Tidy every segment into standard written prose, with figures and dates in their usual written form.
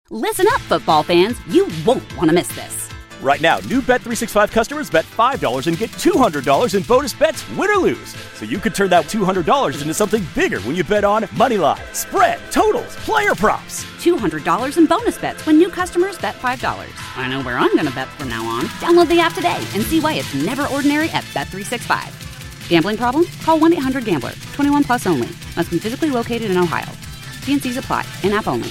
Listen up, football fans. You won't want to miss this. Right now, new Bet365 customers bet $5 and get $200 in bonus bets, win or lose. So you could turn that $200 into something bigger when you bet on moneyline, spread, totals, player props. $200 in bonus bets when new customers bet $5. I know where I'm going to bet from now on. Download the app today and see why it's never ordinary at Bet365. Gambling problem? Call 1-800-GAMBLER. 21 plus only. Must be physically located in Ohio. T&Cs apply. In-app only.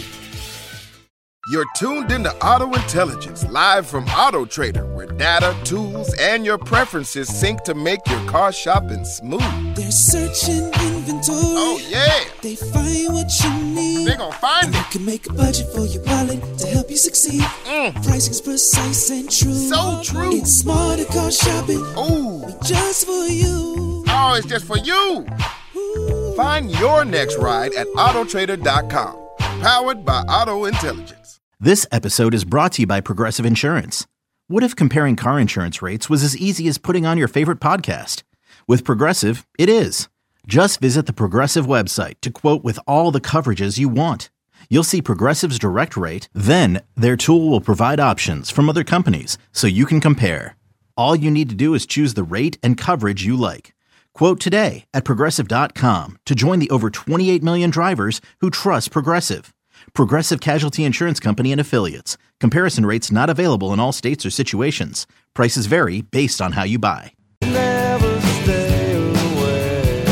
You're tuned into Auto Intelligence, live from Auto Trader, where data, tools, and your preferences sync to make your car shopping smooth. They're searching inventory. Oh, yeah. They find what you need. They're gonna find it. You can make a budget for your wallet to help you succeed. Pricing's precise and true. So true. It's smarter car shopping. Ooh. Just for you. Oh, it's just for you. Ooh. Find your next ride at autotrader.com. Powered by Auto Intelligence. This episode is brought to you by Progressive Insurance. What if comparing car insurance rates was as easy as putting on your favorite podcast? With Progressive, it is. Just visit the Progressive website to quote with all the coverages you want. You'll see Progressive's direct rate, then their tool will provide options from other companies so you can compare. All you need to do is choose the rate and coverage you like. Quote today at Progressive.com to join the over 28 million drivers who trust Progressive. Progressive Casualty Insurance Company and Affiliates. Comparison rates not available in all states or situations. Prices vary based on how you buy. Never stay away.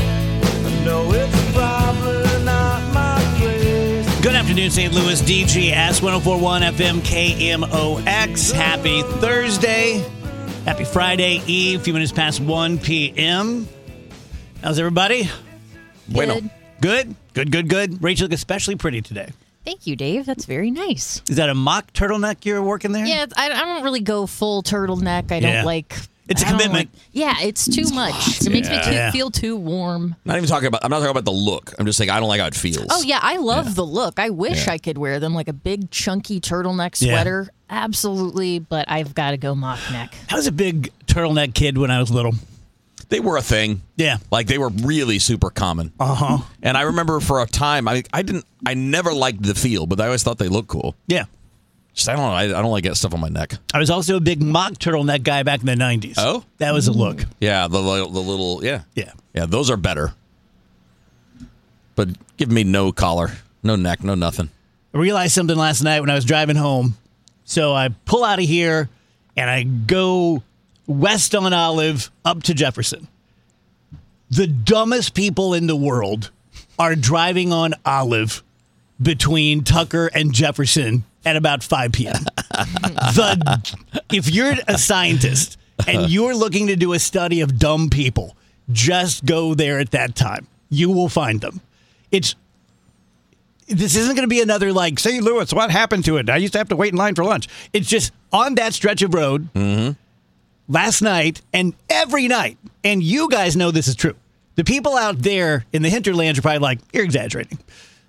I know it's probably not my place. Good afternoon, St. Louis. DGS 104.1 FM KMOX. Happy Thursday. Happy Friday Eve. A few minutes past 1 p.m. How's everybody? Bueno. Good? Good. Rachel, look especially pretty today. Thank you, Dave. That's very nice. Is that a mock turtleneck you're working there? Yeah, I don't really go full turtleneck. I don't like... It's a commitment. It's too much. It makes me feel too warm. I'm not talking about the look. I'm just saying I don't like how it feels. Oh, yeah. I love the look. I wish I could wear them like a big, chunky turtleneck sweater. Yeah. Absolutely. But I've got to go mock neck. I was a big turtleneck kid when I was little. They were a thing. Yeah. Like, they were really super common. Uh-huh. And I remember for a time, I never liked the feel, but I always thought they looked cool. Yeah. Just, I don't know. I don't like getting stuff on my neck. I was also a big mock turtleneck guy back in the 90s. Oh? That was a look. Yeah, the little, Yeah. Yeah, those are better. But give me no collar, no neck, no nothing. I realized something last night when I was driving home. So I pull out of here, and I go west on Olive up to Jefferson. The dumbest people in the world are driving on Olive between Tucker and Jefferson at about 5 p.m. If you're a scientist and you're looking to do a study of dumb people, just go there at that time. You will find them. This isn't going to be another like, St. Louis, what happened to it? I used to have to wait in line for lunch. It's just on that stretch of road. Mm-hmm. Last night and every night, and you guys know this is true. The people out there in the hinterlands are probably like, you're exaggerating.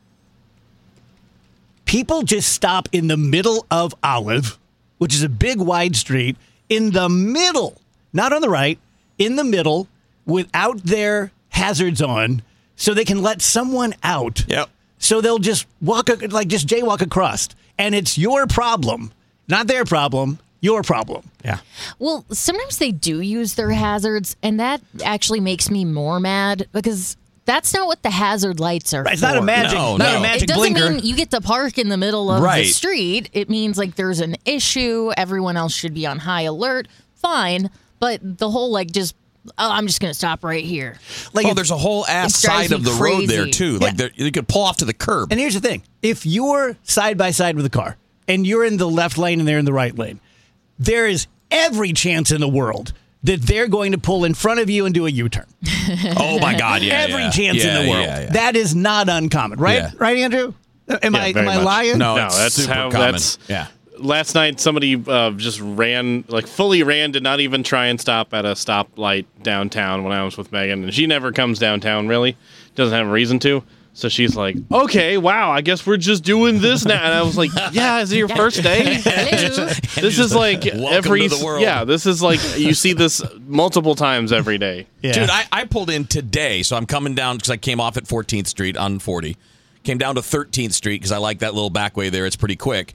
People just stop in the middle of Olive, which is a big wide street, in the middle, not on the right, in the middle, without their hazards on, so they can let someone out. Yep. So they'll just just jaywalk across. And it's your problem, not their problem. Your problem. Yeah. Well, sometimes they do use their hazards, and that actually makes me more mad because that's not what the hazard lights are for. It's not a magic, No. a magic blinker. It doesn't mean you get to park in the middle of the street. It means like there's an issue. Everyone else should be on high alert. Fine. But the whole I'm just going to stop right here. There's a whole ass side of the road there, too. Yeah. Like, you could pull off to the curb. And here's the thing. If you're side by side with a car, and you're in the left lane and they're in the right lane, there is every chance in the world that they're going to pull in front of you and do a U-turn. Oh, my God, yeah. Every chance in the world. Yeah. That is not uncommon, right? Yeah. Right, Andrew? Am I lying? No, that's super how common. Yeah. Last night, somebody just fully ran, did not even try and stop at a stoplight downtown when I was with Megan. And she never comes downtown, really. Doesn't have a reason to. So she's like, okay, wow, I guess we're just doing this now. And I was like, yeah, is it your first day? This is like Welcome to the world. Yeah, this is like, you see this multiple times every day. Yeah. Dude, I pulled in today, so I'm coming down because I came off at 14th Street on 40. came down to 13th Street because I like that little back way there. It's pretty quick.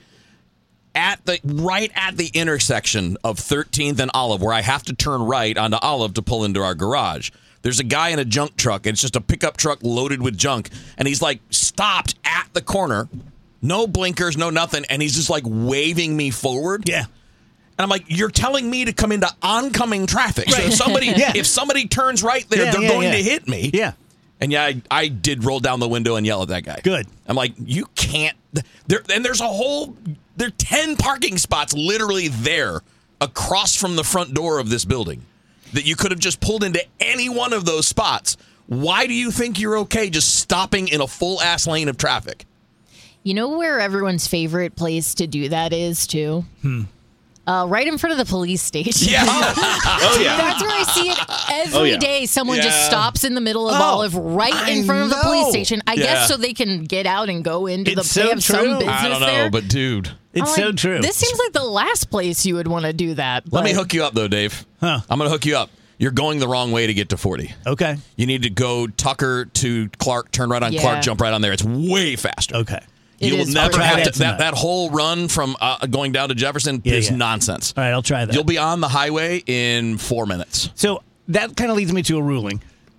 Right at the intersection of 13th and Olive, where I have to turn right onto Olive to pull into our garage, there's a guy in a junk truck. It's just a pickup truck loaded with junk, and he's like stopped at the corner, no blinkers, no nothing, and he's just like waving me forward. Yeah. And I'm like, you're telling me to come into oncoming traffic. So if somebody turns right there, they're going to hit me. Yeah. And I did roll down the window and yell at that guy. Good. I'm like, you can't. There are 10 parking spots literally there across from the front door of this building that you could have just pulled into any one of those spots. Why do you think you're okay just stopping in a full ass lane of traffic? You know where everyone's favorite place to do that is, too? Right in front of the police station. Yeah. Oh, yeah. That's where I see it every day. Someone just stops in the middle of Olive right in front of the police station. I guess so they can get out and go into they have some business I don't know, there. but dude. It's so true. This seems like the last place you would want to do that. Let me hook you up, though, Dave. Huh. I'm going to hook you up. You're going the wrong way to get to 40. Okay. You need to go Tucker to Clark, turn right on Clark, jump right on there. It's way faster. Okay. You will never pretty have bad. to. That whole run from going down to Jefferson is nonsense. All right, I'll try that. You'll be on the highway in 4 minutes. So that kind of leads me to a ruling.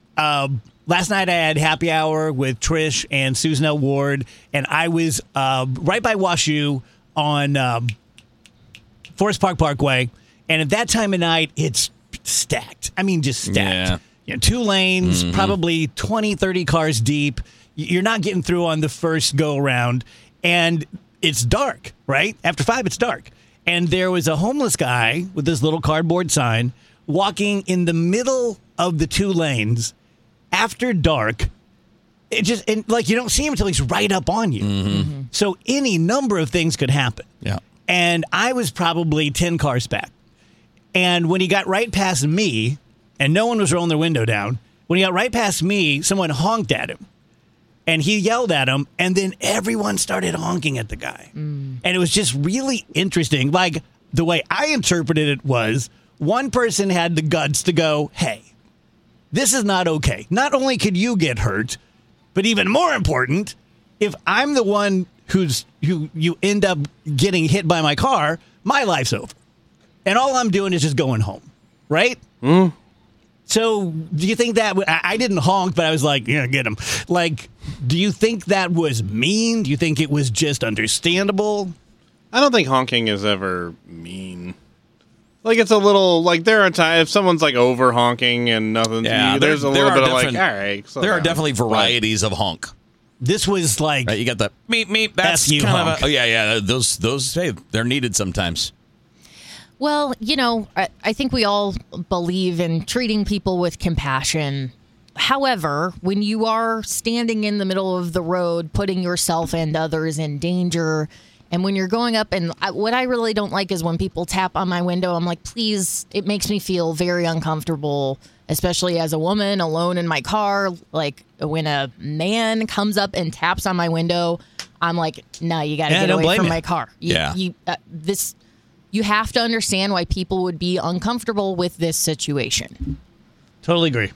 Last night I had happy hour with Trish and Susan L. Ward, and I was right by WashU on Forest Park Parkway. And at that time of night, it's stacked. I mean, just stacked. Yeah. 2 lanes, probably 20, 30 cars deep. You're not getting through on the first go-around. And it's dark, right? After 5, it's dark. And there was a homeless guy with this little cardboard sign walking in the middle of the 2 lanes after dark. You don't see him until he's right up on you. So any number of things could happen. Yeah. And I was probably 10 cars back. And when he got right past me, and no one was rolling their window down, when he got right past me, someone honked at him. And he yelled at him, and then everyone started honking at the guy. And it was just really interesting. Like, the way I interpreted it was, one person had the guts to go, hey, this is not okay. Not only could you get hurt, but even more important, if I'm the one who you end up getting hit by my car, my life's over. And all I'm doing is just going home, right? So do you think that I didn't honk, but I was like, yeah, get him. Like, do you think that was mean? Do you think it was just understandable? I don't think honking is ever mean. Like, it's a little, like, there are times, if someone's, like, over honking and nothing, there's a little bit of, like, all right. There are definitely varieties of honk. This was like... Right, you got the meep, meep. That's you kind honk. of yeah. Those, hey, they're needed sometimes. Well, I think we all believe in treating people with compassion. However, when you are standing in the middle of the road, putting yourself and others in danger, and when you're going up, and what I really don't like is when people tap on my window. I'm like, please, it makes me feel very uncomfortable, especially as a woman alone in my car. Like, when a man comes up and taps on my window, I'm like, no, you got to get away from my car. You have to understand why people would be uncomfortable with this situation. Totally agree.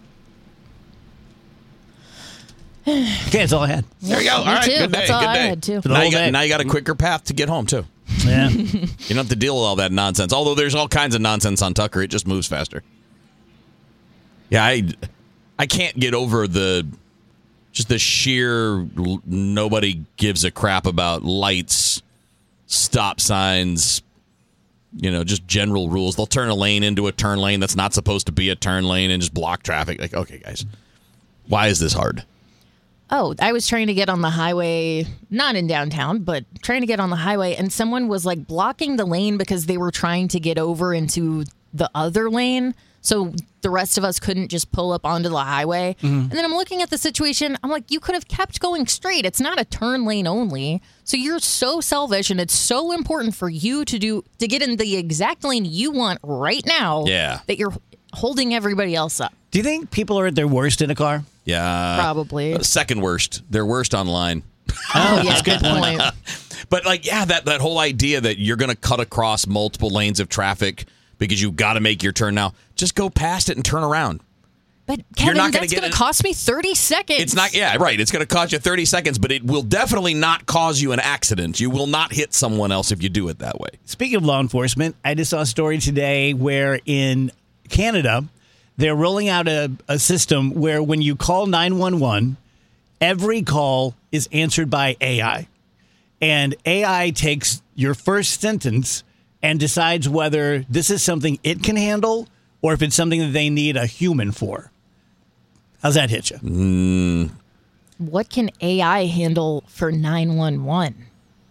Okay, that's all I had. There you go. All right, too. good day. That's all good I day. had, too. Now you got a quicker path to get home, too. Yeah. You don't have to deal with all that nonsense. Although there's all kinds of nonsense on Tucker. It just moves faster. Yeah, I can't get over the sheer nobody gives a crap about lights, stop signs, just general rules. They'll turn a lane into a turn lane that's not supposed to be a turn lane and just block traffic. Like, okay, guys, why is this hard? Oh, I was trying to get on the highway, not in downtown, but trying to get on the highway, and someone was like blocking the lane because they were trying to get over into the other lane. So the rest of us couldn't just pull up onto the highway. And then I'm looking at the situation. I'm like, you could have kept going straight. It's not a turn lane only. So you're so selfish, and it's so important for you to get in the exact lane you want right now. Yeah. That you're holding everybody else up. Do you think people are at their worst in a car? Yeah. Probably. Second worst. They're worst online. Oh, yeah, good point. But that whole idea that you're going to cut across multiple lanes of traffic because you've got to make your turn now. Just go past it and turn around. But You're Kevin, not gonna that's get going to it- cost me 30 seconds. It's not, yeah, right. It's going to cost you 30 seconds, but it will definitely not cause you an accident. You will not hit someone else if you do it that way. Speaking of law enforcement, I just saw a story today where in Canada, they're rolling out a system where when you call 911, every call is answered by AI. And AI takes your first sentence and decides whether this is something it can handle or if it's something that they need a human for. How's that hit you? What can AI handle for 911?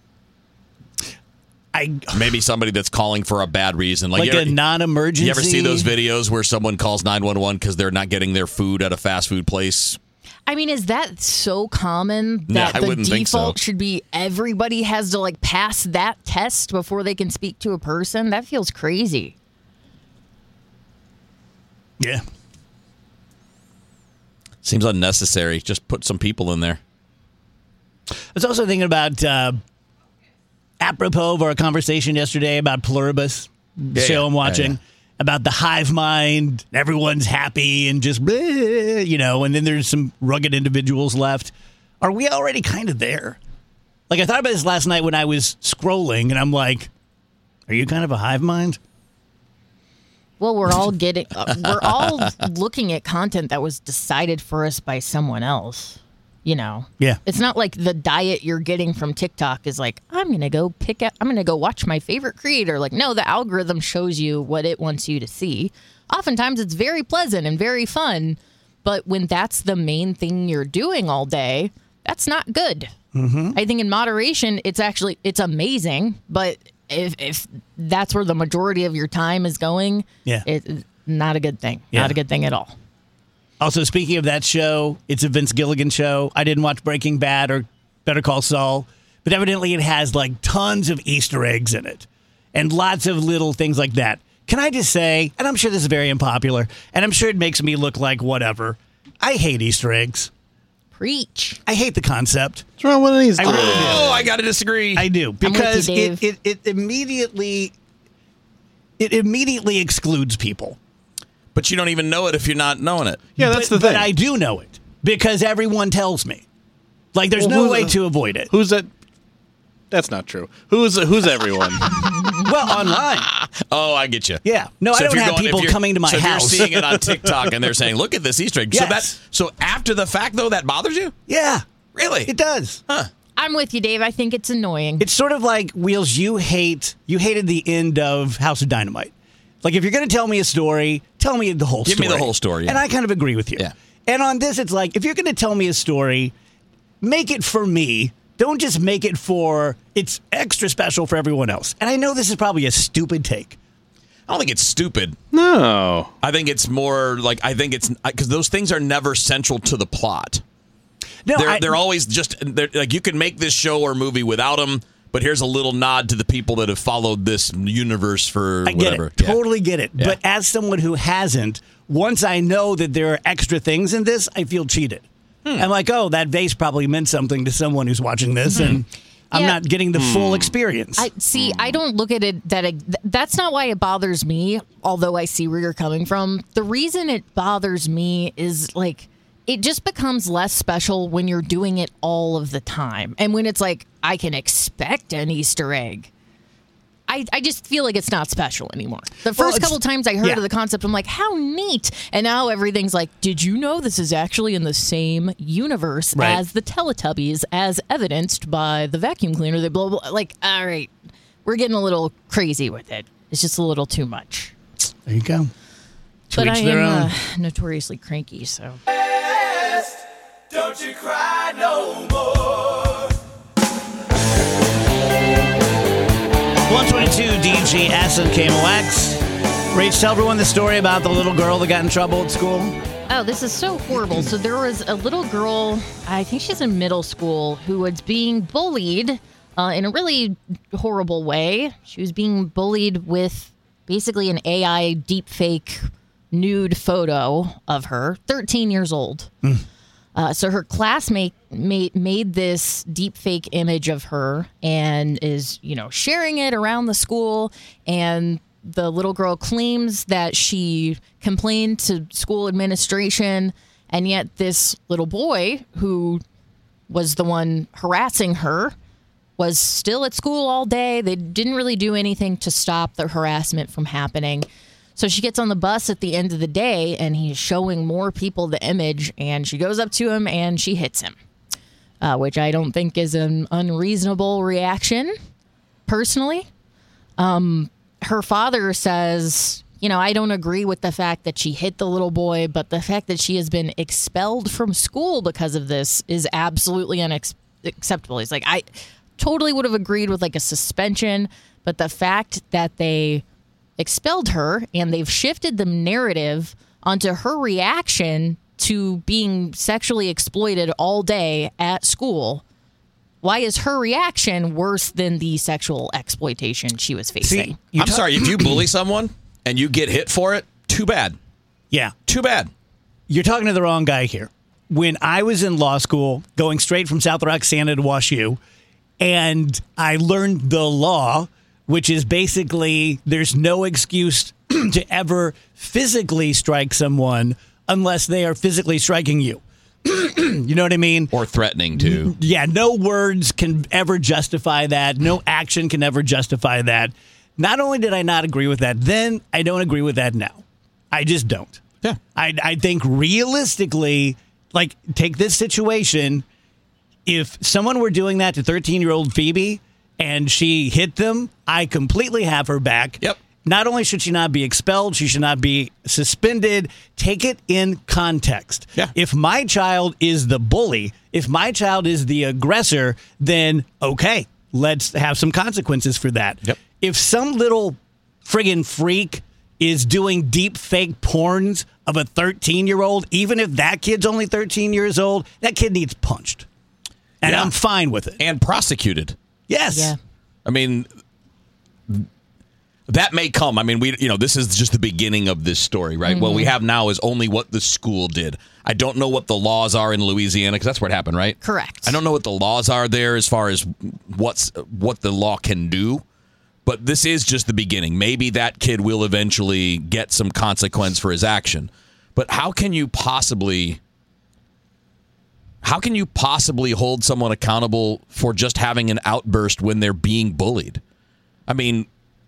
Maybe somebody that's calling for a bad reason. Like a non-emergency? You ever see those videos where someone calls 911 because they're not getting their food at a fast food place? I mean, is that so common No, that I the wouldn't think so. default should be everybody has to like pass that test before they can speak to a person? That feels crazy. Yeah. Seems unnecessary. Just put some people in there. I was also thinking about, apropos of our conversation yesterday about Pluribus, the show I'm watching, about the hive mind, everyone's happy and just, bleh, you know, and then there's some rugged individuals left. Are we already kind of there? Like, I thought about this last night when I was scrolling, and I'm like, are you kind of a hive mind? Well, we're all we're all looking at content that was decided for us by someone else. You know, Yeah. It's not like the diet you're getting from TikTok is like, I'm going to go watch my favorite creator. Like, no, the algorithm shows you what it wants you to see. Oftentimes it's very pleasant and very fun. But when that's the main thing you're doing all day, that's not good. Mm-hmm. I think in moderation, it's amazing. But if that's where the majority of your time is going, it's not a good thing. Yeah. Not a good thing at all. Also, speaking of that show, it's a Vince Gilligan show. I didn't watch Breaking Bad or Better Call Saul, but evidently it has like tons of Easter eggs in it and lots of little things like that. Can I just say, and I'm sure this is very unpopular, and I'm sure it makes me look like whatever, I hate Easter eggs. Preach. I hate the concept. What's wrong with these? I really do. Oh, I got to disagree. I do, because I'm with you, Dave. it immediately excludes people. But you don't even know it if you're not knowing it. Yeah, that's the thing. But I do know it because everyone tells me. Like, there's no way to avoid it. Who's that? That's not true. Who's everyone? Well, online. Oh, I get you. Yeah. No, So I if don't you're have going- people if you're- coming to my so house. if you're seeing it on TikTok and they're saying, look at this Easter egg. Yes. So after the fact, though, that bothers you? Yeah. Really? It does. I'm with you, Dave. I think it's annoying. It's sort of like, Wheels, you hated the end of House of Dynamite. Like, if you're going to tell me a story, tell me the whole story. Give me the whole story, yeah. And I kind of agree with you. Yeah. And on this, it's like, if you're going to tell me a story, make it for me. Don't just make it for, it's extra special for everyone else. And I know this is probably a stupid take. I don't think it's stupid. No. I think it's more like, because those things are never central to the plot. No, They're always just, like, you can make this show or movie without them, but here's a little nod to the people that have followed this universe for I get whatever. it. Totally get it. Yeah. But as someone who hasn't, once I know that there are extra things in this, I feel cheated. I'm like, oh, that vase probably meant something to someone who's watching this, and I'm Yeah. not getting the full experience. I don't look at it that's not why it bothers me, although I see where you're coming from. The reason it bothers me is like it just becomes less special when you're doing it all of the time. And when it's like, I can expect an Easter egg. I just feel like it's not special anymore. The first couple times I heard of the concept, I'm like, how neat. And now everything's like, did you know this is actually in the same universe as the Teletubbies, as evidenced by the vacuum cleaner? They blah, blah. Like, all right, we're getting a little crazy with it. It's just a little too much. There you go. To But each I their am own. notoriously cranky, so. Don't you cry no more. 122 DGS and KMOX. Rach, tell everyone the story about the little girl that got in trouble at school. Oh, this is so horrible. So there was a little girl, I think she's in middle school, who was being bullied in a really horrible way. She was being bullied with basically an AI deepfake nude photo of her, 13 years old. So her classmate made this deepfake image of her and is, sharing it around the school. And The little girl claims that she complained to school administration, and yet this little boy, who was the one harassing her, was still at school all day. They didn't really do anything to stop the harassment from happening. So she gets on the bus at the end of the day, and he's showing more people the image, and she goes up to him and she hits him, which I don't think is an unreasonable reaction, personally. Her father says, I don't agree with the fact that she hit the little boy, but the fact that she has been expelled from school because of this is absolutely unacceptable. He's like, I totally would have agreed with like a suspension, but the fact that they expelled her and they've shifted the narrative onto her reaction to being sexually exploited all day at school. Why is her reaction worse than the sexual exploitation she was facing? See, I'm sorry, if you bully someone and you get hit for it, too bad. Yeah. Too bad. You're talking to the wrong guy here. When I was in law school, going straight from South Roxana to WashU, and I learned the law, which is basically there's no excuse to ever physically strike someone unless they are physically striking you. You know what I mean? Or threatening to. Yeah, no words can ever justify that. No action can ever justify that. Not only did I not agree with that then, I don't agree with that now. I just don't. Yeah. I think realistically, like, take this situation. If someone were doing that to 13-year-old Phoebe and she hit them, I completely have her back. Yep. Not only should she not be expelled, she should not be suspended. Take it in context. Yeah. If my child is the bully, if my child is the aggressor, then okay, let's have some consequences for that. Yep. If some little friggin' freak is doing deep fake porns of a 13-year-old, even if that kid's only 13 years old, that kid needs punched. And I'm fine with it. And prosecuted. Yes. Yeah. I mean, that may come. I mean, this is just the beginning of this story, right? Mm-hmm. What we have now is only what the school did. I don't know what the laws are in Louisiana because that's where it happened, right? Correct. I don't know what the laws are there as far as what the law can do, but this is just the beginning. Maybe that kid will eventually get some consequence for his action. But how can you possibly hold someone accountable for just having an outburst when they're being bullied? I mean,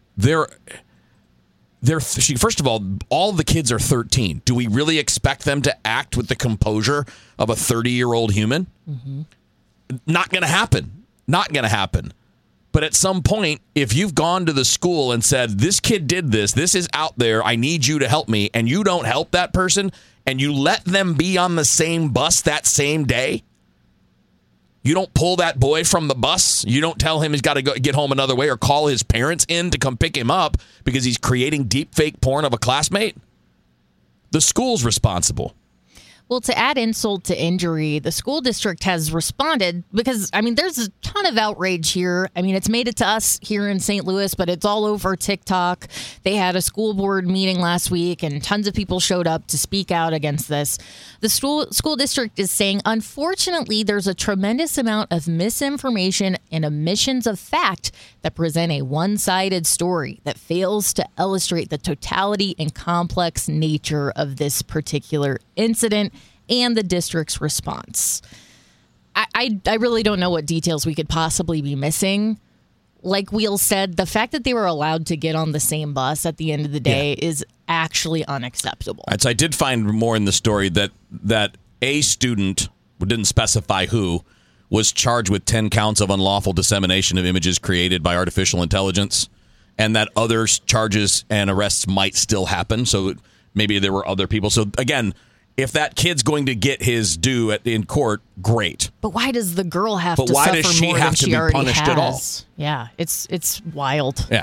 first of all the kids are 13. Do we really expect them to act with the composure of a 30-year-old human? Mm-hmm. Not going to happen. Not going to happen. But at some point, if you've gone to the school and said, this kid did this is out there, I need you to help me, and you don't help that person, and you let them be on the same bus that same day, you don't pull that boy from the bus. You don't tell him he's got to go get home another way or call his parents in to come pick him up because he's creating deep fake porn of a classmate. The school's responsible. Well, to add insult to injury, the school district has responded because, I mean, there's a ton of outrage here. I mean, it's made it to us here in St. Louis, but it's all over TikTok. They had a school board meeting last week, and tons of people showed up to speak out against this. The school district is saying, unfortunately, there's a tremendous amount of misinformation and omissions of fact that present a one-sided story that fails to illustrate the totality and complex nature of this particular incident and the district's response. I really don't know what details we could possibly be missing. Like Wheel said, the fact that they were allowed to get on the same bus at the end of the day is actually unacceptable. So I did find more in the story that a student, who didn't specify who, was charged with 10 counts of unlawful dissemination of images created by artificial intelligence, and that other charges and arrests might still happen. So maybe there were other people. So again, if that kid's going to get his due in court, great. But why does the girl have to why suffer does she more have than to she be already punished has? at all? Yeah, it's wild. Yeah.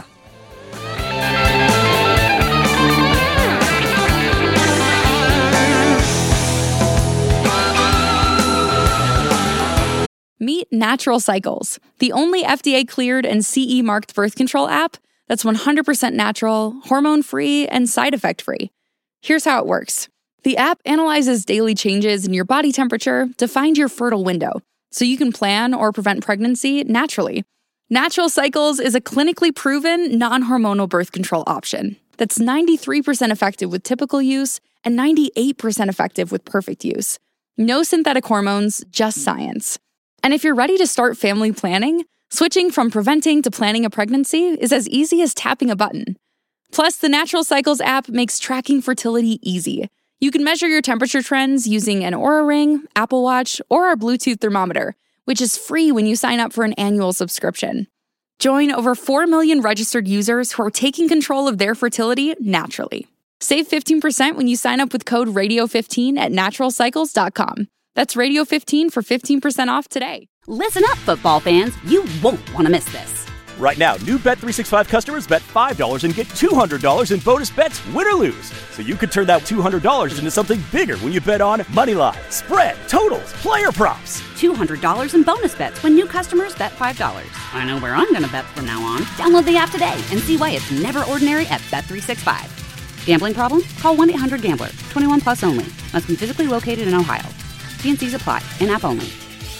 Meet Natural Cycles, the only FDA-cleared and CE-marked birth control app that's 100% natural, hormone-free, and side effect-free. Here's how it works. The app analyzes daily changes in your body temperature to find your fertile window, so you can plan or prevent pregnancy naturally. Natural Cycles is a clinically proven, non-hormonal birth control option that's 93% effective with typical use and 98% effective with perfect use. No synthetic hormones, just science. And if you're ready to start family planning, switching from preventing to planning a pregnancy is as easy as tapping a button. Plus, the Natural Cycles app makes tracking fertility easy. You can measure your temperature trends using an Oura Ring, Apple Watch, or our Bluetooth thermometer, which is free when you sign up for an annual subscription. Join over 4 million registered users who are taking control of their fertility naturally. Save 15% when you sign up with code RADIO15 at naturalcycles.com. That's Radio15 for 15% off today. Listen up, football fans. You won't want to miss this. Right now, new Bet365 customers bet $5 and get $200 in bonus bets, win or lose. So you could turn that $200 into something bigger when you bet on moneyline, spread, totals, player props. $200 in bonus bets when new customers bet $5. I know where I'm going to bet from now on. Download the app today and see why it's never ordinary at Bet365. Gambling problem? Call 1-800-GAMBLER. 21 plus only. Must be physically located in Ohio. T&Cs apply. In-app only.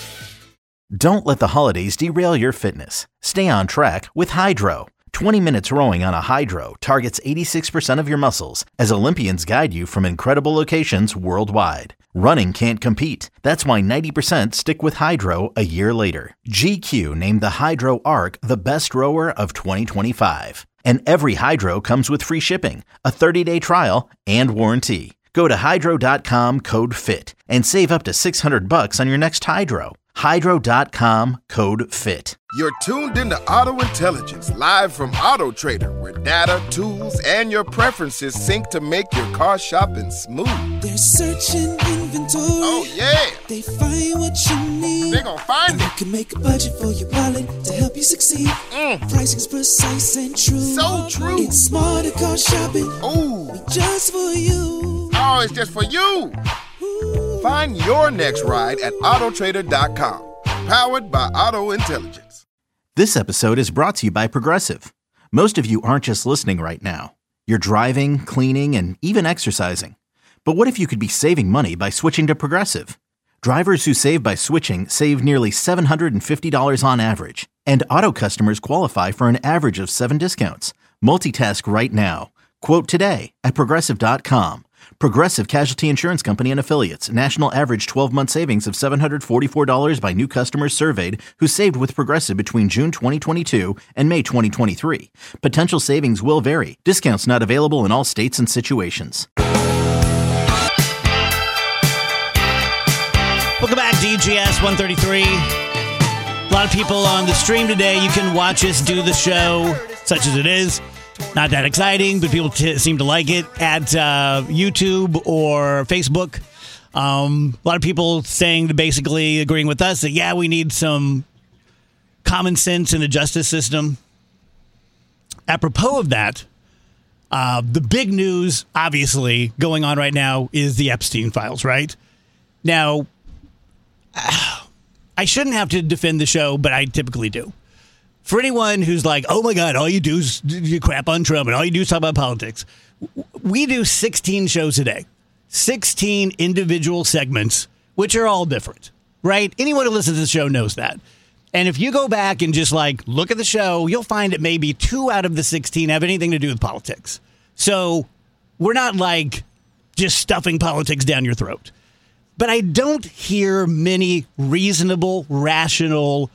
Don't let the holidays derail your fitness. Stay on track with Hydro. 20 minutes rowing on a Hydro targets 86% of your muscles as Olympians guide you from incredible locations worldwide. Running can't compete. That's why 90% stick with Hydro a year later. GQ named the Hydro Arc the best rower of 2025. And every Hydro comes with free shipping, a 30-day trial, and warranty. Go to hydro.com, code FIT, and save up to $600 on your next Hydro. Hydro.com, code FIT. You're tuned into Auto Intelligence, live from Auto Trader, where data, tools, and your preferences sync to make your car shopping smooth. They're searching inventory. Oh, yeah. They find what you need. They're gonna find and it. You can make a budget for your wallet to help you succeed. Pricing's precise and true. So true. It's smarter car shopping. Ooh. Just for you. Oh, it's just for you. Find your next ride at autotrader.com. Powered by Auto Intelligence. This episode is brought to you by Progressive. Most of you aren't just listening right now. You're driving, cleaning, and even exercising. But what if you could be saving money by switching to Progressive? Drivers who save by switching save nearly $750 on average. And auto customers qualify for an average of 7 discounts. Multitask right now. Quote today at Progressive.com. Progressive Casualty Insurance Company and Affiliates. National average 12-month savings of $744 by new customers surveyed who saved with Progressive between June 2022 and May 2023. Potential savings will vary. Discounts not available in all states and situations. Welcome back, DGS 133. A lot of people on the stream today. You can watch us do the show, such as it is. Not that exciting, but people seem to like it at YouTube or Facebook. A lot of people saying, basically agreeing with us that, yeah, we need some common sense in the justice system. Apropos of that, the big news, obviously, going on right now is the Epstein files, right? Now, I shouldn't have to defend the show, but I typically do. For anyone who's like, oh my God, all you do is you crap on Trump and all you do is talk about politics. We do 16 shows a day, 16 individual segments, which are all different, right? Anyone who listens to the show knows that. And if you go back and just look at the show, you'll find that maybe 2 out of the 16 have anything to do with politics. So we're not just stuffing politics down your throat. But I don't hear many reasonable, rational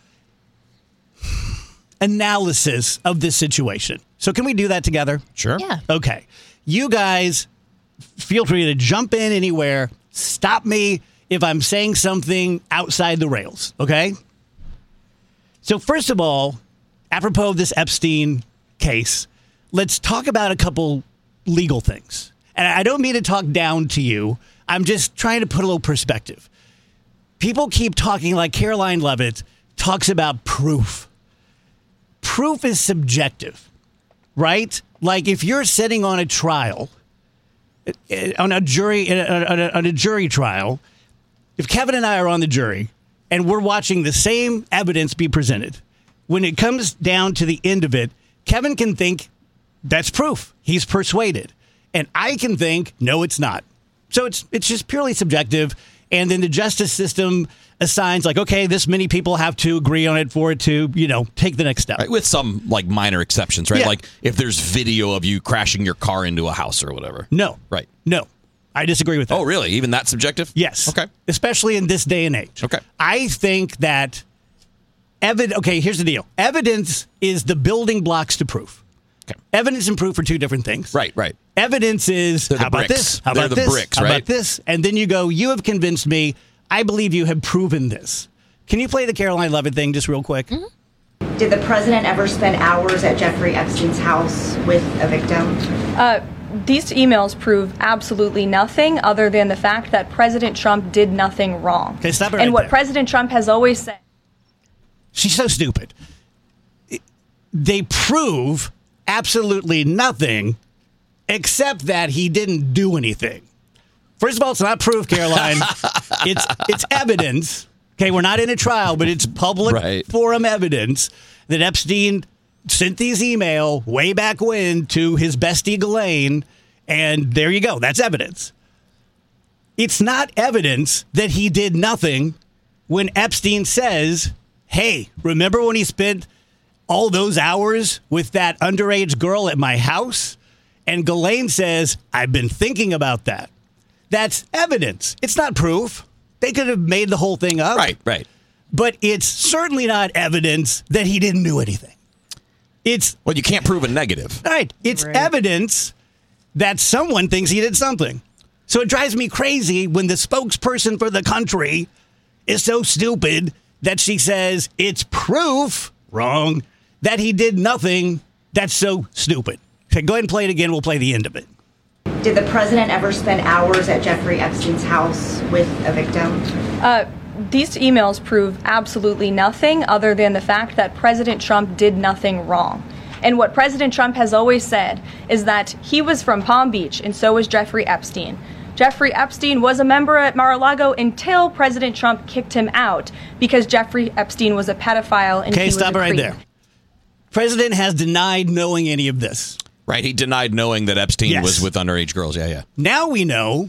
analysis of this situation. So can we do that together? Sure. Yeah. Okay. You guys feel free to jump in anywhere. Stop me if I'm saying something outside the rails. Okay. So first of all, apropos of this Epstein case, let's talk about a couple legal things. And I don't mean to talk down to you. I'm just trying to put a little perspective. People keep talking like Caroline Leavitt talks about proof. Proof is subjective, right? Like if you're sitting on a trial, on a jury trial, if Kevin and I are on the jury and we're watching the same evidence be presented, when it comes down to the end of it, Kevin can think that's proof. He's persuaded. And I can think, no, it's not. So it's just purely subjective. and then the justice system assigns like, okay, this many people have to agree on it for it to, take the next step. Right, with some like minor exceptions, right? Yeah. Like if there's video of you crashing your car into a house or whatever. No. Right. No. I disagree with that. Oh, really? Even that subjective? Yes. Okay. Especially in this day and age. Okay. I think that okay, here's the deal. Evidence is the building blocks to proof. Okay. Evidence and proof are two different things. Right. Evidence is, They're the how about bricks. this? How They're about the this? bricks, how right? about this? And then you go, you have convinced me. I believe you have proven this. Can you play the Caroline Levitt thing just real quick? Mm-hmm. Did the president ever spend hours at Jeffrey Epstein's house with a victim? These emails prove absolutely nothing other than the fact that President Trump did nothing wrong. Okay, stop it and right what there. President Trump has always said. She's so stupid. They prove absolutely nothing except that he didn't do anything. First of all, it's not proof, Caroline. it's evidence. Okay, we're not in a trial, but it's public forum evidence that Epstein sent these email way back when to his bestie Ghislaine, and there you go. That's evidence. It's not evidence that he did nothing when Epstein says, hey, remember when he spent all those hours with that underage girl at my house? And Ghislaine says, I've been thinking about that. That's evidence. It's not proof. They could have made the whole thing up. Right. But it's certainly not evidence that he didn't do anything. Well, you can't prove a negative. Right. It's evidence that someone thinks he did something. So it drives me crazy when the spokesperson for the country is so stupid that she says it's proof, wrong, that he did nothing. That's so stupid. Okay, go ahead and play it again. We'll play the end of it. Did the president ever spend hours at Jeffrey Epstein's house with a victim? These emails prove absolutely nothing other than the fact that President Trump did nothing wrong. And what President Trump has always said is that he was from Palm Beach, and so was Jeffrey Epstein. Jeffrey Epstein was a member at Mar-a-Lago until President Trump kicked him out because Jeffrey Epstein was a pedophile and he was a stop it right creep. there. President has denied knowing any of this. Right, he denied knowing that Epstein was with underage girls. Yeah. Now we know,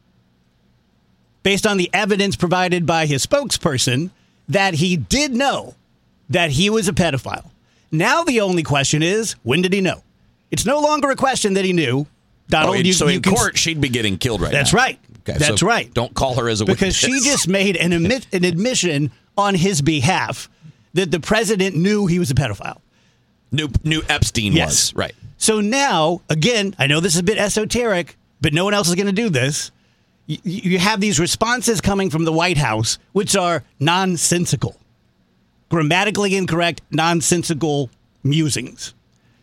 based on the evidence provided by his spokesperson, that he did know that he was a pedophile. Now the only question is, when did he know? It's no longer a question that he knew. Donald, in court, she'd be getting killed right now. That's right. Okay, That's so right. Don't call her as a because witness. she just made an admission on his behalf that the president knew he was a pedophile. Knew Epstein was. Right. So now, again, I know this is a bit esoteric, but no one else is going to do this. You have these responses coming from the White House, which are nonsensical, grammatically incorrect, nonsensical musings.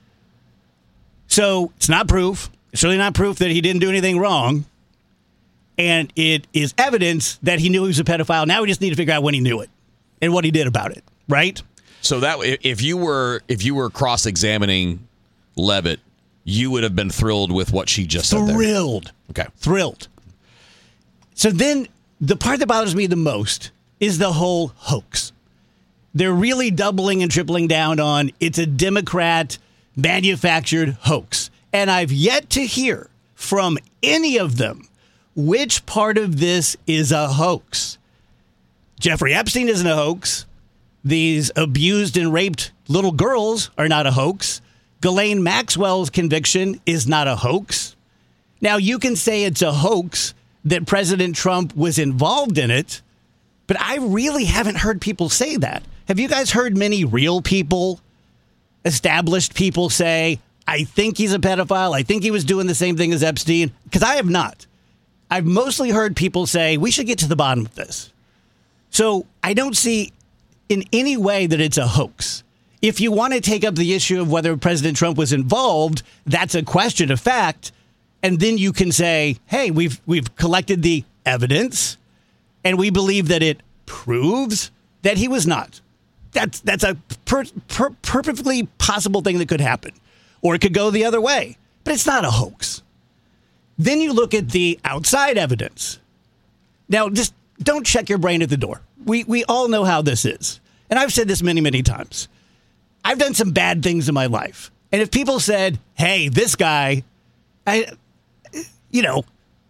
So it's not proof. It's really not proof that he didn't do anything wrong. And it is evidence that he knew he was a pedophile. Now we just need to figure out when he knew it and what he did about it, right? So that if you were cross-examining Levitt, you would have been thrilled with what she just said there. Thrilled. Okay. Thrilled. So then the part that bothers me the most is the whole hoax. They're really doubling and tripling down on it's a Democrat manufactured hoax. And I've yet to hear from any of them which part of this is a hoax. Jeffrey Epstein isn't a hoax. These abused and raped little girls are not a hoax. Ghislaine Maxwell's conviction is not a hoax. Now, you can say it's a hoax that President Trump was involved in it, but I really haven't heard people say that. Have you guys heard many real people, established people say, I think he's a pedophile, I think he was doing the same thing as Epstein? Because I have not. I've mostly heard people say, we should get to the bottom of this. So I don't see in any way that it's a hoax. If you want to take up the issue of whether President Trump was involved, that's a question of fact. And then you can say, hey, we've collected the evidence and we believe that it proves that he was not. That's a perfectly possible thing that could happen. Or it could go the other way. But it's not a hoax. Then you look at the outside evidence. Now, just don't check your brain at the door. We all know how this is. And I've said this many, many times. I've done some bad things in my life. And if people said, hey, this guy,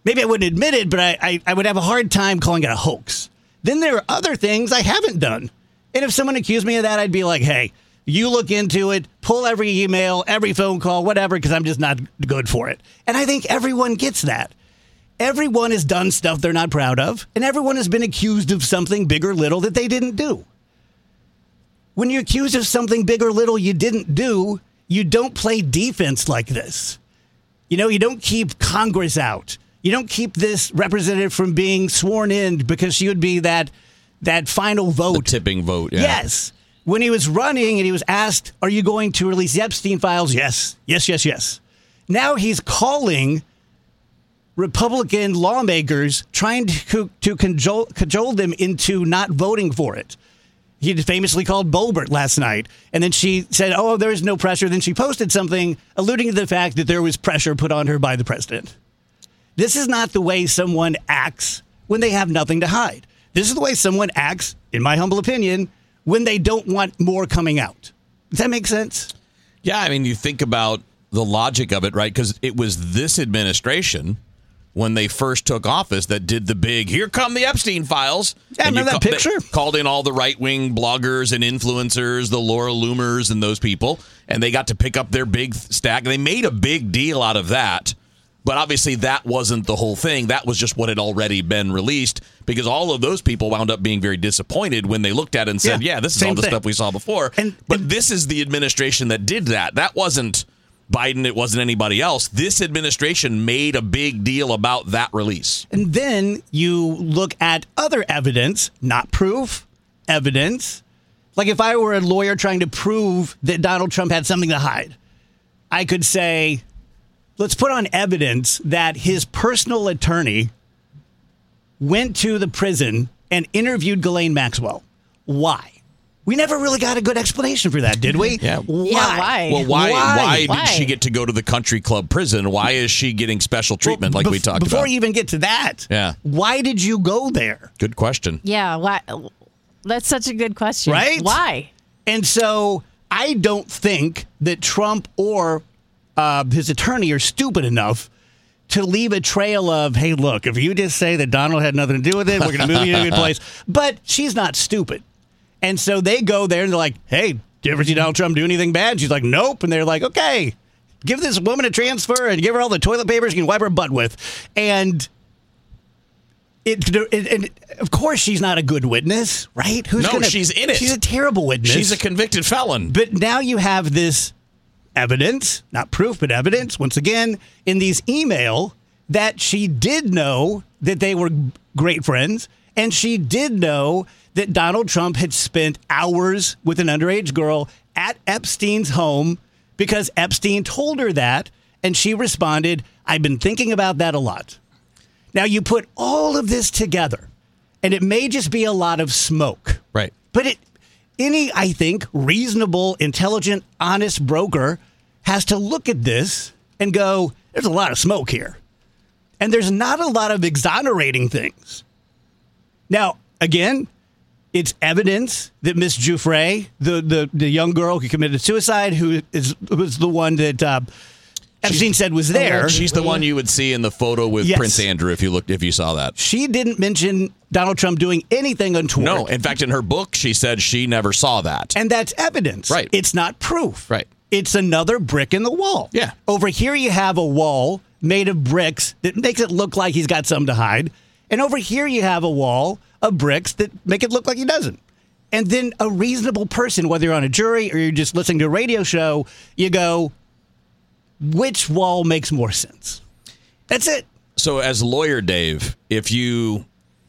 maybe I wouldn't admit it, but I would have a hard time calling it a hoax. Then there are other things I haven't done. And if someone accused me of that, I'd be like, hey, you look into it, pull every email, every phone call, whatever, because I'm just not good for it. And I think everyone gets that. Everyone has done stuff they're not proud of, and everyone has been accused of something big or little that they didn't do. When you're accused of something big or little you didn't do, you don't play defense like this. You don't keep Congress out. You don't keep this representative from being sworn in because she would be that final vote. The tipping vote, yeah. Yes. When he was running and he was asked, are you going to release the Epstein files? Yes. Yes. Now he's calling Republican lawmakers, trying to cajole them into not voting for it. He famously called Boebert last night, and then she said, oh, there is no pressure. Then she posted something alluding to the fact that there was pressure put on her by the president. This is not the way someone acts when they have nothing to hide. This is the way someone acts, in my humble opinion, when they don't want more coming out. Does that make sense? Yeah, I mean, you think about the logic of it, right? Because it was this administration, when they first took office, that did the big, here come the Epstein files. Yeah, remember that picture? Called in all the right-wing bloggers and influencers, the Laura Loomers and those people, and they got to pick up their big stack. They made a big deal out of that, but obviously that wasn't the whole thing. That was just what had already been released, because all of those people wound up being very disappointed when they looked at it and said, yeah this is all the stuff we saw before. But this is the administration that did that. That wasn't Biden, it wasn't anybody else. This administration made a big deal about that release. And then you look at other evidence, not proof, evidence. Like if I were a lawyer trying to prove that Donald Trump had something to hide, I could say, let's put on evidence that his personal attorney went to the prison and interviewed Ghislaine Maxwell. Why? We never really got a good explanation for that, did we? Yeah. Why? Well, why did she get to go to the country club prison? Why is she getting special treatment we talked about? Before you even get to that, why did you go there? Good question. Yeah, why? That's such a good question. Right? Why? And so I don't think that Trump or his attorney are stupid enough to leave a trail of, hey, look, if you just say that Donald had nothing to do with it, we're going to move you to a good place. But she's not stupid. And so they go there and they're like, hey, did you ever see Donald Trump do anything bad? She's like, nope. And they're like, okay, give this woman a transfer and give her all the toilet paper she can wipe her butt with. And of course she's not a good witness, right? She's in it. She's a terrible witness. She's a convicted felon. But now you have this evidence, not proof, but evidence, once again, in these email that she did know that they were great friends, and she did know that Donald Trump had spent hours with an underage girl at Epstein's home because Epstein told her that, and she responded, I've been thinking about that a lot. Now, you put all of this together, and it may just be a lot of smoke. Right. But any, I think, reasonable, intelligent, honest broker has to look at this and go, there's a lot of smoke here. And there's not a lot of exonerating things. Now, again, it's evidence that Miss Giuffre, the young girl who committed suicide, who was the one that Epstein said was there. She's the one you would see in the photo with Prince Andrew if you saw that. She didn't mention Donald Trump doing anything untoward. No, in fact, in her book, she said she never saw that. And that's evidence. Right. It's not proof. Right. It's another brick in the wall. Yeah. Over here you have a wall made of bricks that makes it look like he's got something to hide. And over here you have a wall of bricks that make it look like he doesn't. And then a reasonable person, whether you're on a jury or you're just listening to a radio show, you go, which wall makes more sense? That's it. So as lawyer Dave, if you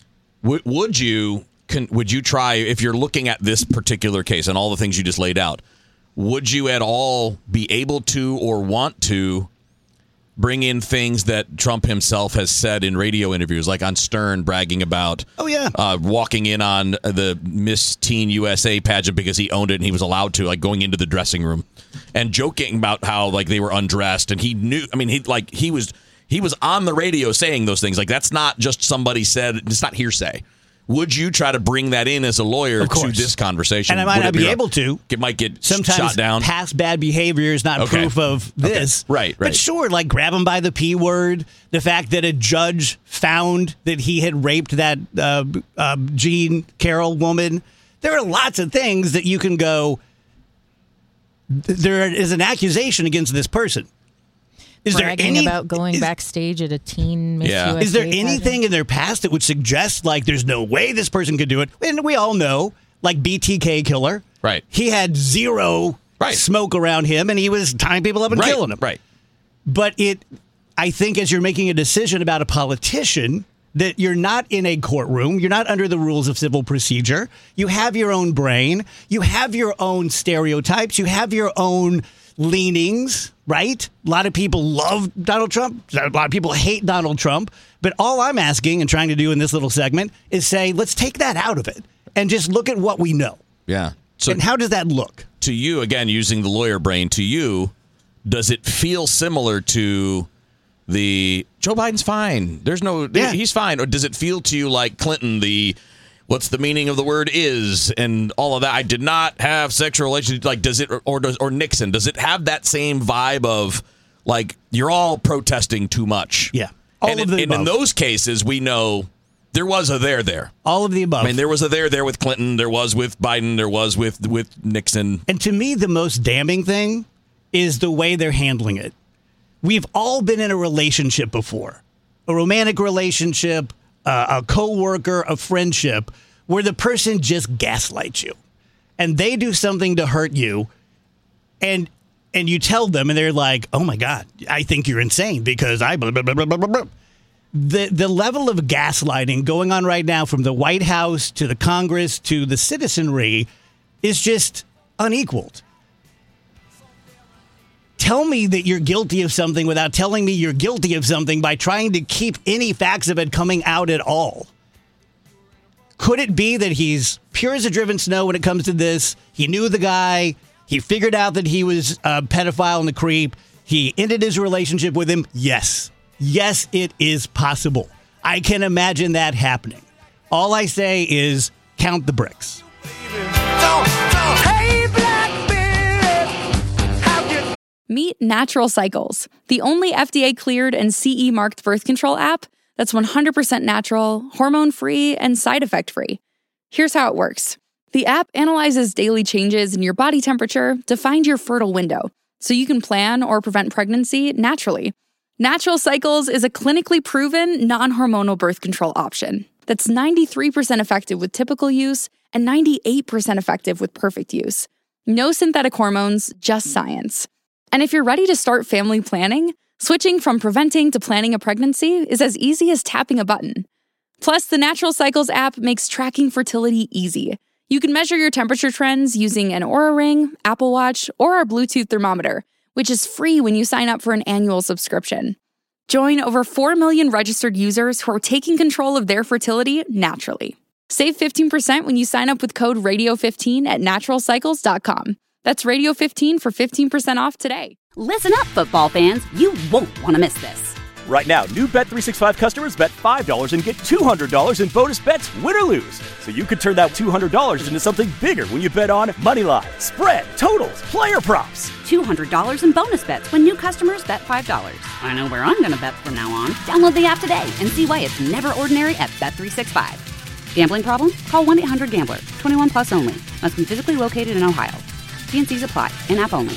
would you try, if you're looking at this particular case and all the things you just laid out, would you at all be able to or want to bring in things that Trump himself has said in radio interviews, like on Stern bragging about walking in on the Miss Teen USA pageant because he owned it and he was allowed to, like going into the dressing room and joking about how like they were undressed and he knew, I mean, he was on the radio saying those things. Like that's not just somebody said, it's not hearsay. would you try to bring that in as a lawyer to this conversation? And I might not be able to. It might get sometimes shot down. Past bad behavior is not proof of this. Right. But sure, like grab him by the P word. The fact that a judge found that he had raped that Jean Carroll woman. There are lots of things that you can go, there is an accusation against this person. Is bragging there about going backstage at a teen Miss USA Is there pageant? anything in their past that would suggest like there's no way this person could do it? And we all know, like BTK killer. Right. He had zero smoke around him and he was tying people up and killing them. Right. But I think as you're making a decision about a politician, that you're not in a courtroom, you're not under the rules of civil procedure. You have your own brain, you have your own stereotypes, you have your own leanings, right? A lot of people love Donald Trump. A lot of people hate Donald Trump. But all I'm asking and trying to do in this little segment is say, let's take that out of it and just look at what we know. Yeah. So and how does that look? To you, again, using the lawyer brain, to you, does it feel similar to the Joe Biden's fine? He's fine. Or does it feel to you like Clinton, what's the meaning of the word is and all of that? I did not have sexual relations. Like, does it, or Nixon, does it have that same vibe of like, you're all protesting too much? Yeah. And in those cases, we know there was a there. All of the above. I mean, there was a there with Clinton. There was with Biden. There was with Nixon. And to me, the most damning thing is the way they're handling it. We've all been in a relationship before, a romantic relationship, a coworker, a friendship, where the person just gaslights you, and they do something to hurt you, and you tell them, and they're like, "Oh my God, I think you're insane because I blah blah blah blah blah blah." The level of gaslighting going on right now from the White House to the Congress to the citizenry is just unequaled. Tell me that you're guilty of something without telling me you're guilty of something by trying to keep any facts of it coming out at all. Could it be that he's pure as a driven snow when it comes to this? He knew the guy. He figured out that he was a pedophile and a creep. He ended his relationship with him. Yes. Yes, it is possible. I can imagine that happening. All I say is count the bricks. Meet Natural Cycles, the only FDA-cleared and CE-marked birth control app that's 100% natural, hormone-free, and side effect-free. Here's how it works. The app analyzes daily changes in your body temperature to find your fertile window, so you can plan or prevent pregnancy naturally. Natural Cycles is a clinically proven, non-hormonal birth control option that's 93% effective with typical use and 98% effective with perfect use. No synthetic hormones, just science. And if you're ready to start family planning, switching from preventing to planning a pregnancy is as easy as tapping a button. Plus, the Natural Cycles app makes tracking fertility easy. You can measure your temperature trends using an Oura Ring, Apple Watch, or our Bluetooth thermometer, which is free when you sign up for an annual subscription. Join over 4 million registered users who are taking control of their fertility naturally. Save 15% when you sign up with code RADIO15 at naturalcycles.com. That's Radio15 for 15% off today. Listen up, football fans. You won't want to miss this. Right now, new Bet365 customers bet $5 and get $200 in bonus bets, win or lose. So you could turn that $200 into something bigger when you bet on money line, spread, totals, player props. $200 in bonus bets when new customers bet $5. I know where I'm going to bet from now on. Download the app today and see why it's never ordinary at Bet365. Gambling problem? Call 1-800-GAMBLER. 21 plus only. Must be physically located in Ohio. T&Cs apply. In-app only.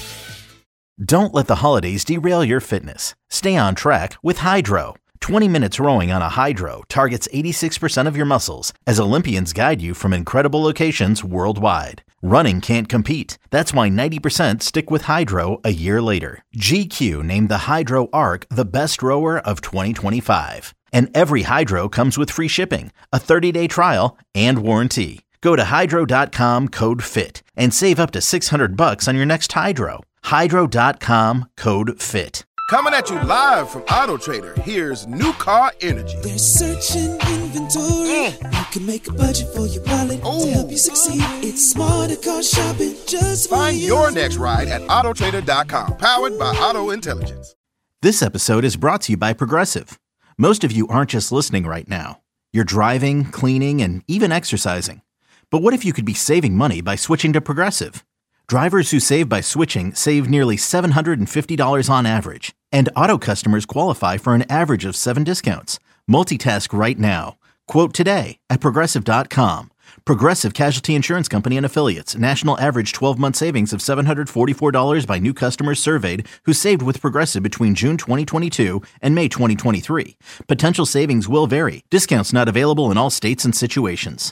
Don't let the holidays derail your fitness. Stay on track with Hydro. 20 minutes rowing on a Hydro targets 86% of your muscles as Olympians guide you from incredible locations worldwide. Running can't compete. That's why 90% stick with Hydro a year later. GQ named the Hydro Arc the best rower of 2025. And every Hydro comes with free shipping, a 30-day trial, and warranty. Go to Hydro.com, code FIT, and save up to $600 on your next Hydro. Hydro.com, code FIT. Coming at you live from Auto Trader, here's New Car Energy. They're searching inventory. You can make a budget for your wallet to help you succeed. It's smarter car shopping just for Find you. your next ride at Autotrader.com, powered by Auto Intelligence. This episode is brought to you by Progressive. Most of you aren't just listening right now. You're driving, cleaning, and even exercising. But what if you could be saving money by switching to Progressive? Drivers who save by switching save nearly $750 on average, and auto customers qualify for an average of 7 discounts. Multitask right now. Quote today at Progressive.com. Progressive Casualty Insurance Company and Affiliates. National average 12-month savings of $744 by new customers surveyed who saved with Progressive between June 2022 and May 2023. Potential savings will vary. Discounts not available in all states and situations.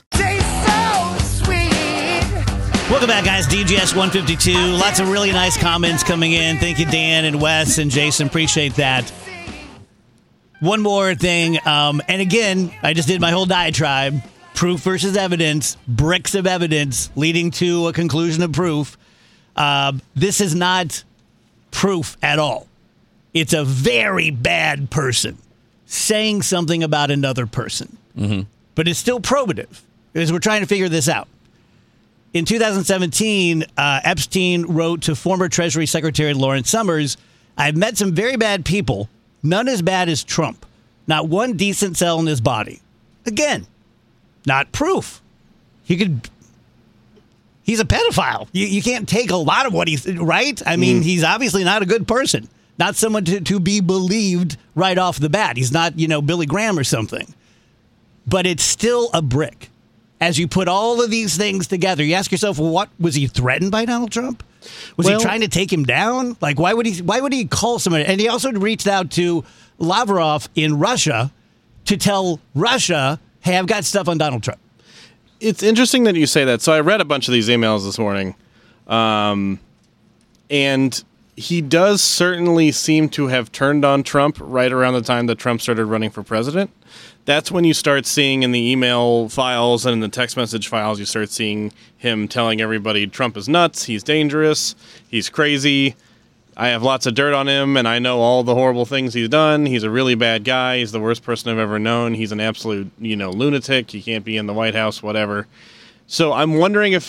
Welcome back, guys. DGS 152. Lots of really nice comments coming in. Thank you, Dan and Wes and Jason. Appreciate that. One more thing. And again, I just did my whole diatribe. Proof versus evidence. Bricks of evidence leading to a conclusion of proof. This is not proof at all. It's a very bad person saying something about another person. Mm-hmm. But it's still probative because we're trying to figure this out. In 2017, Epstein wrote to former Treasury Secretary Lawrence Summers, "I've met some very bad people, none as bad as Trump. Not one decent cell in his body." Again, not proof. He's a pedophile. You can't take a lot of what he's, right? I mean, he's obviously not a good person. Not someone to be believed right off the bat. He's not, Billy Graham or something. But it's still a brick. As you put all of these things together, you ask yourself, well, what was he threatened by Donald Trump? Was he trying to take him down? Like, why would he call somebody? And he also reached out to Lavrov in Russia to tell Russia, hey, I've got stuff on Donald Trump. It's interesting that you say that. So I read a bunch of these emails this morning, and he does certainly seem to have turned on Trump right around the time that Trump started running for president. That's when you start seeing in the email files and in the text message files, you start seeing him telling everybody Trump is nuts, he's dangerous, he's crazy, I have lots of dirt on him, and I know all the horrible things he's done. He's a really bad guy. He's the worst person I've ever known. He's an absolute, lunatic. He can't be in the White House, whatever. So I'm wondering if,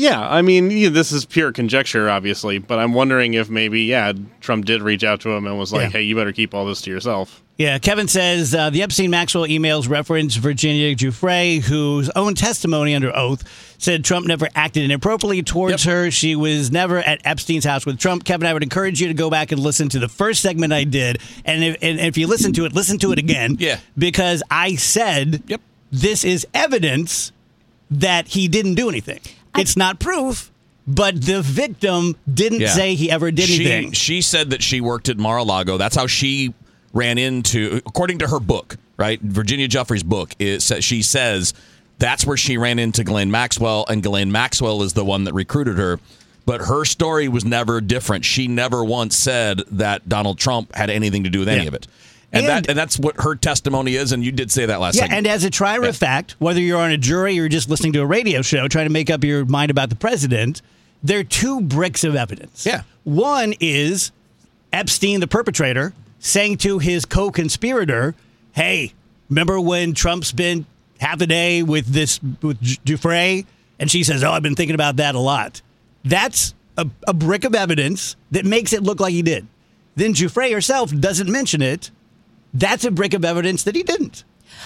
this is pure conjecture, obviously, but I'm wondering if maybe, Trump did reach out to him and was like, hey, you better keep all this to yourself. Yeah, Kevin says the Epstein-Maxwell emails reference Virginia Giuffre, whose own testimony under oath said Trump never acted inappropriately towards her. She was never at Epstein's house with Trump. Kevin, I would encourage you to go back and listen to the first segment I did. And if you listen to it again. Yeah. Because I said this is evidence that he didn't do anything. It's not proof, but the victim didn't say he ever did anything. She said that she worked at Mar-a-Lago. That's how she ran into, according to her book, right? Virginia Giuffre's book, she says that's where she ran into Ghislaine Maxwell, and Ghislaine Maxwell is the one that recruited her. But her story was never different. She never once said that Donald Trump had anything to do with any of it. And that's what her testimony is, and you did say that last segment. And as a trier of fact, whether you're on a jury or just listening to a radio show trying to make up your mind about the president, there are two bricks of evidence. Yeah. One is Epstein, the perpetrator, saying to his co-conspirator, hey, remember when Trump spent half a day with Giuffre? And she says, I've been thinking about that a lot. That's a brick of evidence that makes it look like he did. Then Giuffre herself doesn't mention it. That's a brick of evidence that he didn't.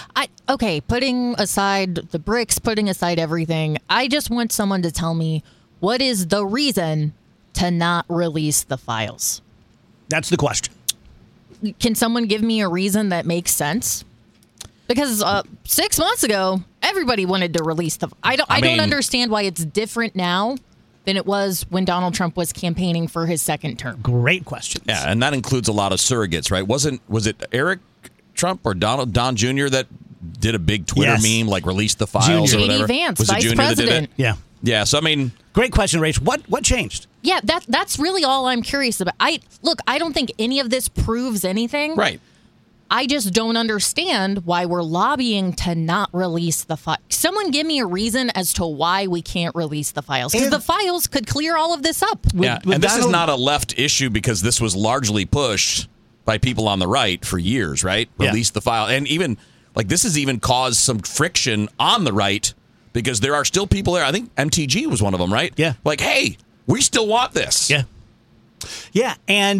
Putting aside the bricks, putting aside everything, I just want someone to tell me what is the reason to not release the files? That's the question. Can someone give me a reason that makes sense? Because 6 months ago, everybody wanted to release the. I don't understand why it's different now than it was when Donald Trump was campaigning for his second term. Great question. Yeah, and that includes a lot of surrogates, right? Was it Eric Trump or Don Jr. that did a big Twitter meme, like released the files or whatever? JD Vance, was Vice it Jr. President. that did it? Yeah. So great question, Rach. What changed? Yeah, that's really all I'm curious about. I don't think any of this proves anything. Right. I just don't understand why we're lobbying to not release the files. Someone give me a reason as to why we can't release the files. Because the files could clear all of this up. This is not a left issue because this was largely pushed by people on the right for years, right? Release the file. And even, this has even caused some friction on the right because there are still people there. I think MTG was one of them, right? Yeah. Hey, we still want this. Yeah. Yeah, and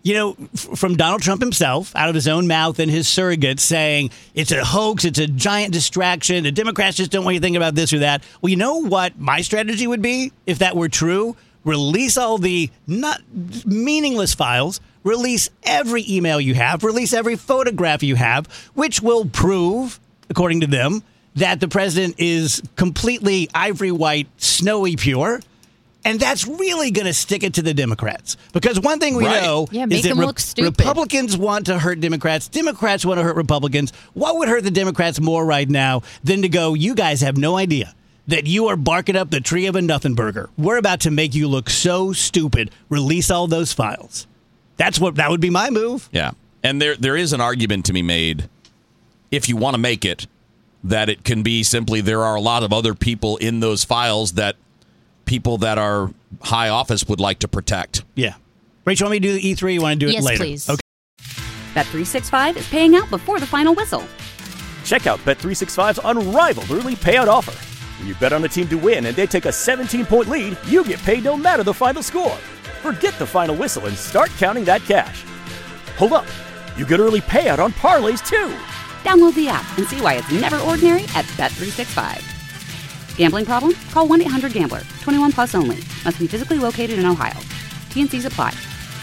from Donald Trump himself, out of his own mouth and his surrogates, saying it's a hoax, it's a giant distraction, the Democrats just don't want you to think about this or that. Well, you know what my strategy would be if that were true? Release all the not meaningless files, release every email you have, release every photograph you have, which will prove, according to them, that the president is completely ivory white, snowy pure. And that's really going to stick it to the Democrats. Because one thing we know is that Republicans want to hurt Democrats. Democrats want to hurt Republicans. What would hurt the Democrats more right now than to go, you guys have no idea that you are barking up the tree of a nothing burger. We're about to make you look so stupid. Release all those files. That would be my move. Yeah. And there is an argument to be made, if you want to make it, that it can be simply there are a lot of other people in those files that people that are high office would like to protect. Yeah. Rachel, want me to do the E3? You want to do it later? Yes, please. Okay. Bet365 is paying out before the final whistle. Check out Bet365's unrivaled early payout offer. When you bet on a team to win and they take a 17-point lead, you get paid no matter the final score. Forget the final whistle and start counting that cash. Hold up. You get early payout on parlays, too. Download the app and see why it's never ordinary at Bet365. Gambling problem? Call 1-800-GAMBLER. 21 plus only. Must be physically located in Ohio. T&Cs apply.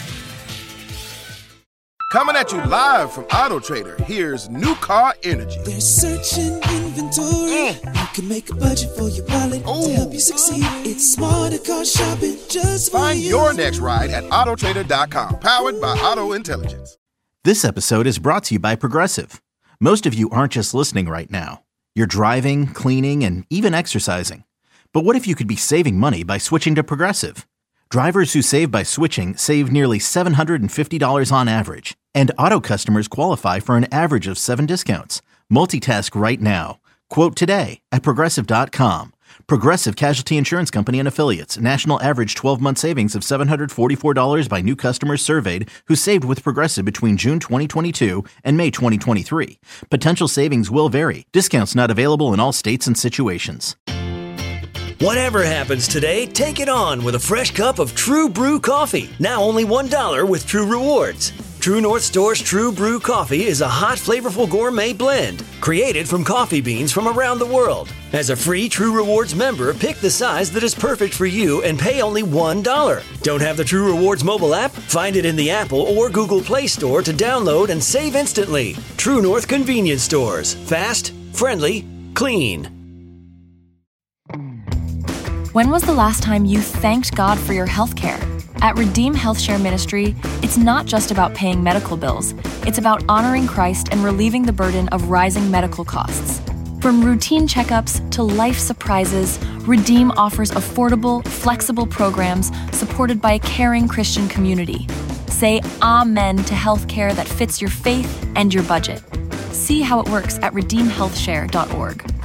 Coming at you live from Auto Trader, here's New Car Energy. They're searching inventory. You can make a budget for your wallet to help you succeed. It's smarter car shopping just for Find you. your next ride at autotrader.com. Powered by Auto Intelligence. This episode is brought to you by Progressive. Most of you aren't just listening right now. You're driving, cleaning, and even exercising. But what if you could be saving money by switching to Progressive? Drivers who save by switching save nearly $750 on average. And auto customers qualify for an average of 7 discounts. Multitask right now. Quote today at Progressive.com. Progressive Casualty Insurance Company and Affiliates. National average 12-month savings of $744 by new customers surveyed who saved with Progressive between June 2022 and May 2023. Potential savings will vary. Discounts not available in all states and situations. Whatever happens today, take it on with a fresh cup of True Brew coffee. Now only $1 with True Rewards. True North Store's True Brew coffee is a hot, flavorful gourmet blend created from coffee beans from around the world. As a free True Rewards member, pick the size that is perfect for you and pay only $1. Don't have the True Rewards mobile app? Find it in the Apple or Google Play Store to download and save instantly. True North Convenience Stores. Fast, friendly, clean. When was the last time you thanked God for your health care? At Redeem Health Share Ministry, it's not just about paying medical bills. It's about honoring Christ and relieving the burden of rising medical costs. From routine checkups to life surprises, Redeem offers affordable, flexible programs supported by a caring Christian community. Say amen to health care that fits your faith and your budget. See how it works at redeemhealthshare.org.